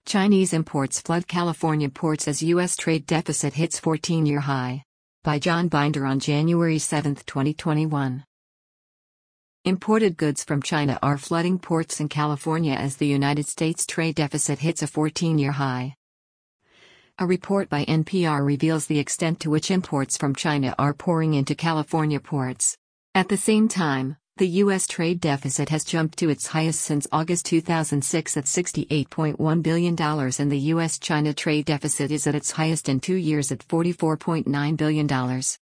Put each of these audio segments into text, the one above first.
Chinese imports flood California ports as U.S. trade deficit hits 14-year high. By John Binder on January 7, 2021. Imported goods from China are flooding ports in California as the United States trade deficit hits a 14-year high. A report by NPR reveals the extent to which imports from China are pouring into California ports. At the same time, the U.S. trade deficit has jumped to its highest since August 2006 at $68.1 billion, and the U.S.-China trade deficit is at its highest in 2 years at $44.9 billion.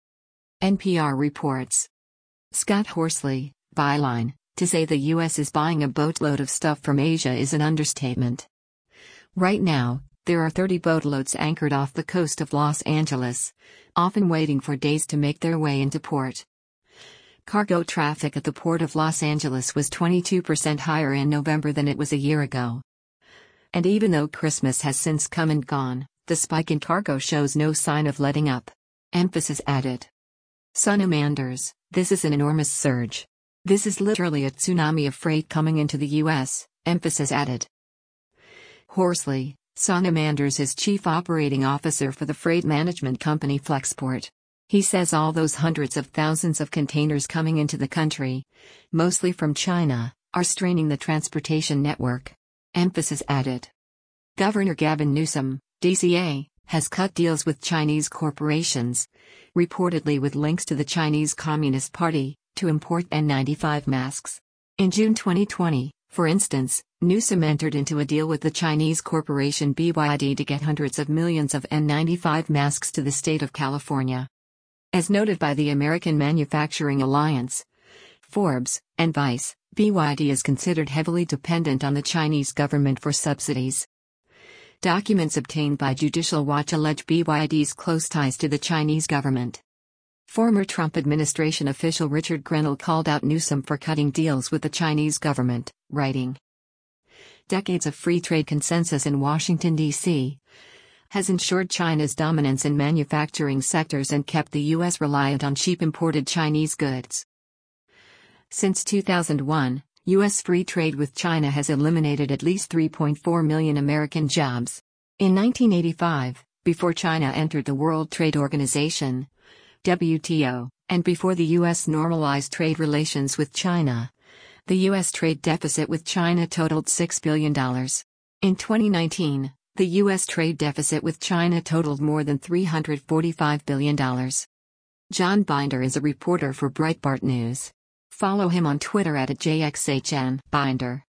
NPR reports. Scott Horsley, byline, to say the U.S. is buying a boatload of stuff from Asia is an understatement. Right now, there are 30 boatloads anchored off the coast of Los Angeles, often waiting for days to make their way into port. Cargo traffic at the Port of Los Angeles was 22% higher in November than it was a year ago. And even though Christmas has since come and gone, the spike in cargo shows no sign of letting up. Emphasis added. Sana Manders, this is an enormous surge. This is literally a tsunami of freight coming into the U.S., emphasis added. Horsley, Sana Manders is Chief Operating Officer for the freight management company Flexport. He says all those hundreds of thousands of containers coming into the country, mostly from China, are straining the transportation network. Emphasis added. Governor Gavin Newsom, DCA, has cut deals with Chinese corporations, reportedly with links to the Chinese Communist Party, to import N95 masks. In June 2020, for instance, Newsom entered into a deal with the Chinese corporation BYD to get hundreds of millions of N95 masks to the state of California. As noted by the American Manufacturing Alliance, Forbes, and Vice, BYD is considered heavily dependent on the Chinese government for subsidies. Documents obtained by Judicial Watch allege BYD's close ties to the Chinese government. Former Trump administration official Richard Grenell called out Newsom for cutting deals with the Chinese government, writing, "Decades of free trade consensus in Washington, D.C., has ensured China's dominance in manufacturing sectors and kept the U.S. reliant on cheap imported Chinese goods. Since 2001, U.S. free trade with China has eliminated at least 3.4 million American jobs. In 1985, before China entered the World Trade Organization, WTO, and before the U.S. normalized trade relations with China, the U.S. trade deficit with China totaled $6 billion. In 2019, the U.S. trade deficit with China totaled more than $345 billion. John Binder is a reporter for Breitbart News. Follow him on Twitter @JXHN Binder.